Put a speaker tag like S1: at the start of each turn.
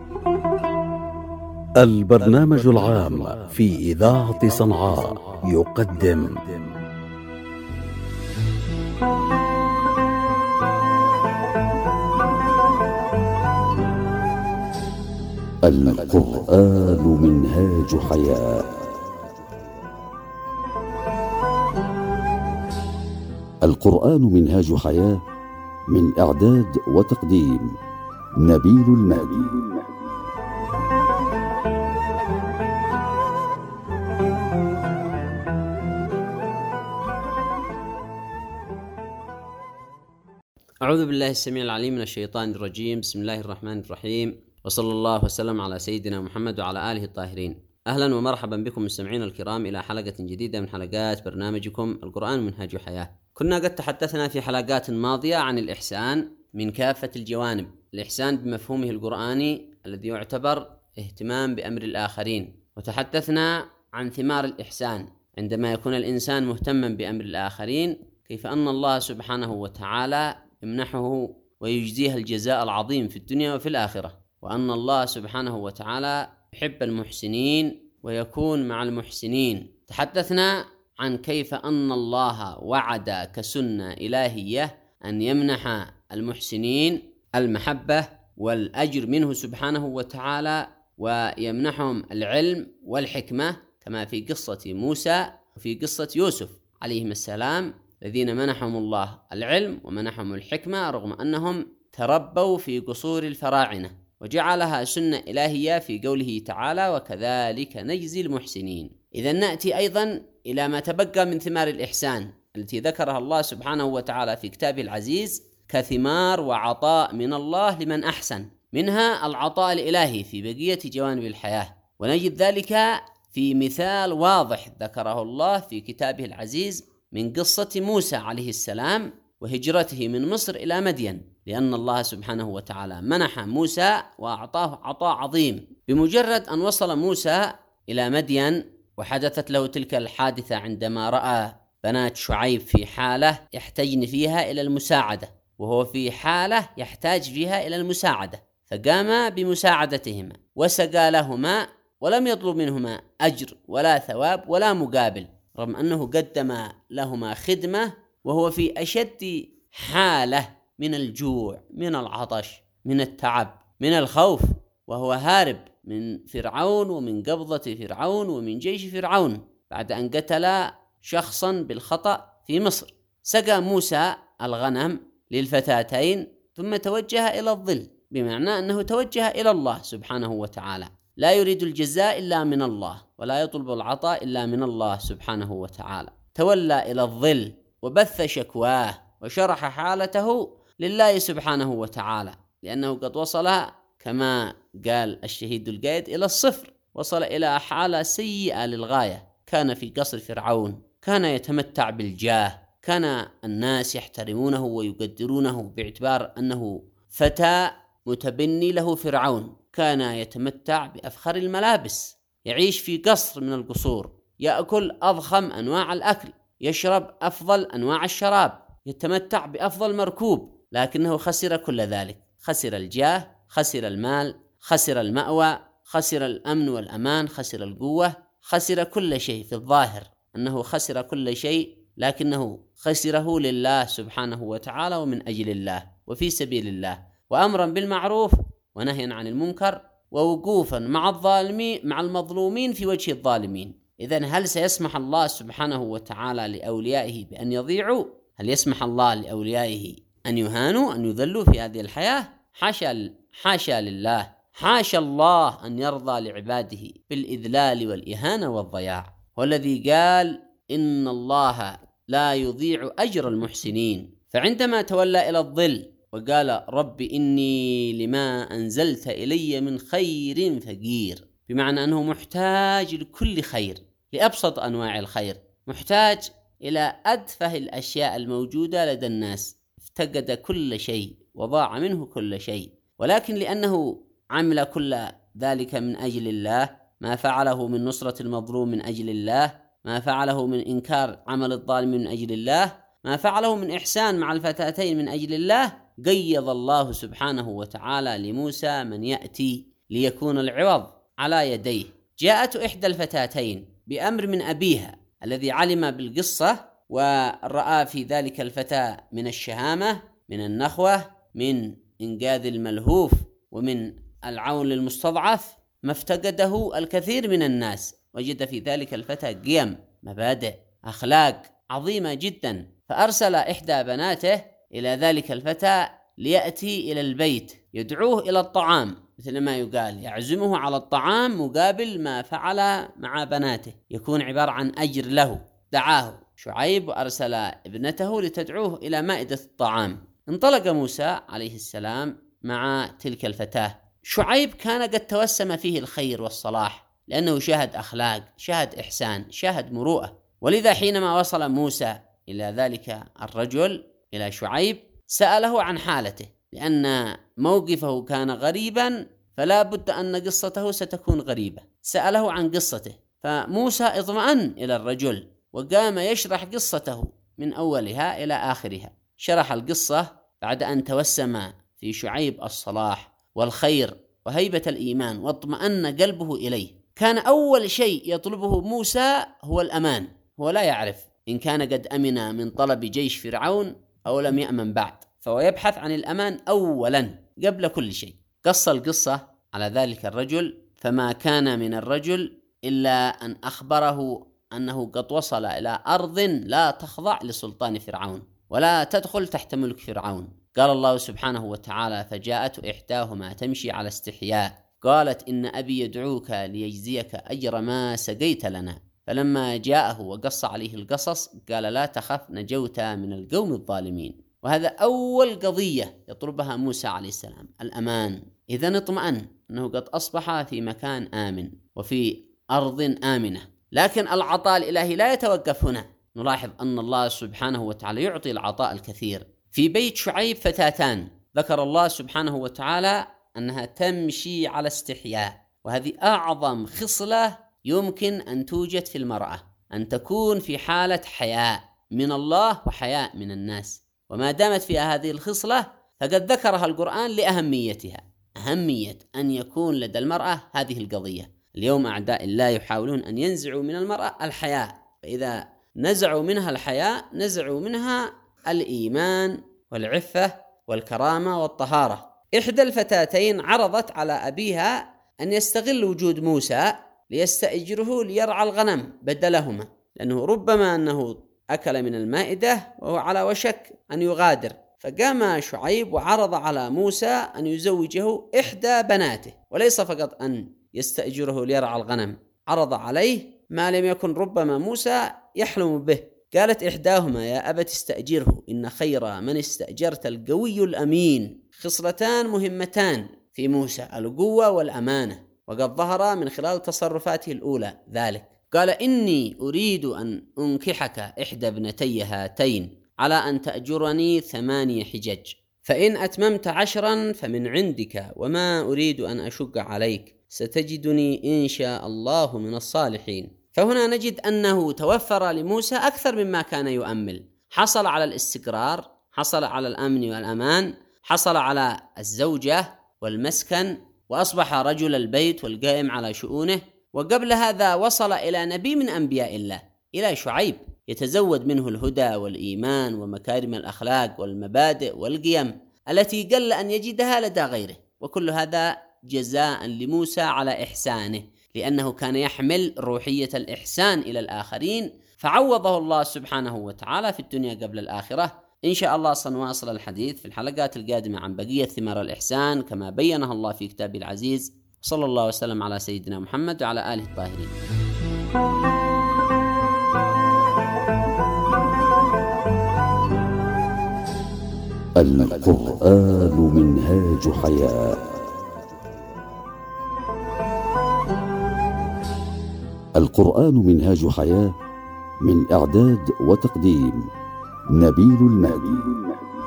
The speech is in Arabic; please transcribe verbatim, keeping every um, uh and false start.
S1: البرنامج العام في إذاعة صنعاء يقدم القرآن منهاج حياة. القرآن منهاج حياة، من إعداد وتقديم نبيل المهدي.
S2: أعوذ بالله السميع العليم من الشيطان الرجيم. بسم الله الرحمن الرحيم، وصلى الله وسلم على سيدنا محمد وعلى آله الطاهرين. أهلا ومرحبا بكم مستمعين الكرام إلى حلقة جديدة من حلقات برنامجكم القرآن منهاج حياة. كنا قد تحدثنا في حلقات ماضية عن الإحسان من كافة الجوانب، الإحسان بمفهومه القرآني الذي يعتبر اهتمام بأمر الآخرين، وتحدثنا عن ثمار الإحسان عندما يكون الإنسان مهتما بأمر الآخرين، كيف أن الله سبحانه وتعالى يمنحه ويجزيه الجزاء العظيم في الدنيا وفي الآخرة، وأن الله سبحانه وتعالى يحب المحسنين ويكون مع المحسنين. تحدثنا عن كيف أن الله وعد كسنة إلهية أن يمنح المحسنين المحبة والأجر منه سبحانه وتعالى، ويمنحهم العلم والحكمة، كما في قصة موسى وفي قصة يوسف عليهم السلام، الذين منحهم الله العلم ومنحهم الحكمة رغم أنهم تربوا في قصور الفراعنة، وجعلها سنة إلهية في قوله تعالى: وكذلك نجزي المحسنين. إذن نأتي أيضا إلى ما تبقى من ثمار الإحسان التي ذكرها الله سبحانه وتعالى في كتابه العزيز كثمار وعطاء من الله لمن أحسن، منها العطاء الإلهي في بقية جوانب الحياة، ونجد ذلك في مثال واضح ذكره الله في كتابه العزيز من قصة موسى عليه السلام وهجرته من مصر إلى مدين، لأن الله سبحانه وتعالى منح موسى وأعطاه عطاء عظيم. بمجرد أن وصل موسى إلى مدين وحدثت له تلك الحادثة عندما رأى بنات شعيب في حالة يحتاجن فيها إلى المساعدة، وهو في حالة يحتاج فيها إلى المساعدة، فقام بمساعدتهما وسقى لهما، ولم يطلب منهما أجر ولا ثواب ولا مقابل، رغم أنه قدم لهما خدمة وهو في أشد حالة من الجوع، من العطش، من التعب، من الخوف، وهو هارب من فرعون ومن قبضة فرعون ومن جيش فرعون بعد أن قتل شخصا بالخطأ في مصر. سقى موسى الغنم للفتاتين ثم توجه إلى الظل، بمعنى أنه توجه إلى الله سبحانه وتعالى، لا يريد الجزاء إلا من الله ولا يطلب العطاء إلا من الله سبحانه وتعالى. تولى إلى الظل وبث شكواه وشرح حالته لله سبحانه وتعالى، لأنه قد وصل كما قال الشهيد القائد إلى الصفر، وصل إلى حالة سيئة للغاية. كان في قصر فرعون، كان يتمتع بالجاه، كان الناس يحترمونه ويقدرونه باعتبار أنه فتى متبني له فرعون، كان يتمتع بأفخر الملابس، يعيش في قصر من القصور، يأكل أضخم أنواع الأكل، يشرب أفضل أنواع الشراب، يتمتع بأفضل مركوب، لكنه خسر كل ذلك، خسر الجاه، خسر المال، خسر المأوى، خسر الأمن والأمان، خسر القوة، خسر كل شيء. في الظاهر أنه خسر كل شيء، لكنه خسره لله سبحانه وتعالى ومن أجل الله وفي سبيل الله، وأمرا بالمعروف ونهيا عن المنكر، ووقوفا مع الظالمين مع المظلومين في وجه الظالمين. إذن هل سيسمح الله سبحانه وتعالى لأوليائه بأن يضيعوا؟ هل يسمح الله لأوليائه أن يهانوا، أن يذلوا في هذه الحياة؟ حاشا حاشا لله، حاشا الله أن يرضى لعباده بالإذلال والإهانة والضياع. والذي قال إن الله لا يضيع أجر المحسنين. فعندما تولى إلى الظل وقال: رب إني لما أنزلت إلي من خير فقير، بمعنى أنه محتاج لكل خير، لأبسط أنواع الخير، محتاج إلى أتفه الأشياء الموجودة لدى الناس، افتقد كل شيء وضاع منه كل شيء، ولكن لأنه عمل كل ذلك من أجل الله، ما فعله من نصرة المظلوم من أجل الله، ما فعله من إنكار عمل الظالم من أجل الله، ما فعله من إحسان مع الفتاتين من أجل الله، قيض الله سبحانه وتعالى لموسى من يأتي ليكون العوض على يديه. جاءت إحدى الفتاتين بأمر من أبيها الذي علم بالقصة ورأى في ذلك الفتى من الشهامة، من النخوة، من إنقاذ الملهوف، ومن العون للمستضعف، ما افتقده الكثير من الناس. وجد في ذلك الفتى قيم، مبادئ، أخلاق عظيمة جدا، فأرسل إحدى بناته إلى ذلك الفتى ليأتي إلى البيت يدعوه إلى الطعام، مثل ما يقال يعزمه على الطعام مقابل ما فعل مع بناته، يكون عبارة عن أجر له. دعاه شعيب وأرسل ابنته لتدعوه إلى مائدة الطعام. انطلق موسى عليه السلام مع تلك الفتاة. شعيب كان قد توسم فيه الخير والصلاح، لأنه شاهد أخلاق، شاهد إحسان، شاهد مروءة. ولذا حينما وصل موسى إلى ذلك الرجل، إلى شعيب، سأله عن حالته، لأن موقفه كان غريبا، فلا بد أن قصته ستكون غريبة. سأله عن قصته، فموسى اطمأن إلى الرجل وقام يشرح قصته من أولها إلى آخرها. شرح القصة بعد أن توسم في شعيب الصلاح والخير وهيبة الإيمان واطمأن قلبه إليه. كان أول شيء يطلبه موسى هو الأمان. هو لا يعرف إن كان قد أمن من طلب جيش فرعون أو لم يأمن بعد، فهو يبحث عن الأمان أولا قبل كل شيء. قص القصة على ذلك الرجل، فما كان من الرجل إلا أن أخبره أنه قد وصل إلى أرض لا تخضع لسلطان فرعون ولا تدخل تحت ملك فرعون. قال الله سبحانه وتعالى: فجاءت إحداهما تمشي على استحياء قالت إن أبي يدعوك ليجزيك أجر ما سقيت لنا. فلما جاءه وقص عليه القصص قال: لا تخف، نجوت من القوم الظالمين. وهذا أول قضية يطلبها موسى عليه السلام، الأمان. إذن اطمأن أنه قد أصبح في مكان آمن وفي أرض آمنة. لكن العطاء الإلهي لا يتوقف هنا. نلاحظ أن الله سبحانه وتعالى يعطي العطاء الكثير. في بيت شعيب فتاتان ذكر الله سبحانه وتعالى أنها تمشي على استحياء، وهذه أعظم خصلة يمكن أن توجد في المرأة، أن تكون في حالة حياء من الله وحياء من الناس. وما دامت فيها هذه الخصلة فقد ذكرها القرآن لأهميتها، أهمية أن يكون لدى المرأة هذه القضية. اليوم أعداء الله يحاولون أن ينزعوا من المرأة الحياء، فإذا نزعوا منها الحياء نزعوا منها الإيمان والعفة والكرامة والطهارة. إحدى الفتاتين عرضت على أبيها أن يستغل وجود موسى ليستأجره ليرعى الغنم بدلهما، لأنه ربما أنه أكل من المائدة وهو على وشك أن يغادر. فقام شعيب وعرض على موسى أن يزوجه إحدى بناته، وليس فقط أن يستأجره ليرعى الغنم، عرض عليه ما لم يكن ربما موسى يحلم به. قالت إحداهما: يا أبت استأجره إن خير من استأجرت القوي الأمين. خصلتان مهمتان في موسى، القوة والأمانة، وقد ظهر من خلال تصرفاته الأولى ذلك. قال: إني أريد أن أنكحك إحدى ابنتي هاتين على أن تأجرني ثمانية حجج، فإن أتممت عشرا فمن عندك، وما أريد أن أشق عليك، ستجدني إن شاء الله من الصالحين. فهنا نجد أنه توفر لموسى أكثر مما كان يؤمل. حصل على الاستقرار، حصل على الأمن والأمان، حصل على الزوجة والمسكن، وأصبح رجل البيت والقائم على شؤونه. وقبل هذا وصل إلى نبي من أنبياء الله، إلى شعيب، يتزود منه الهدى والإيمان ومكارم الأخلاق والمبادئ والقيم التي قل أن يجدها لدى غيره. وكل هذا جزاء لموسى على إحسانه، لأنه كان يحمل روحية الإحسان إلى الآخرين، فعوضه الله سبحانه وتعالى في الدنيا قبل الآخرة. إن شاء الله سنواصل الحديث في الحلقات القادمة عن بقية ثمار الإحسان كما بينها الله في كتابه العزيز. صلى الله وسلم على سيدنا محمد وعلى آله الطاهرين.
S1: القرآن منهاج حياة. القرآن منهاج حياة، من إعداد وتقديم نبيل المهدي.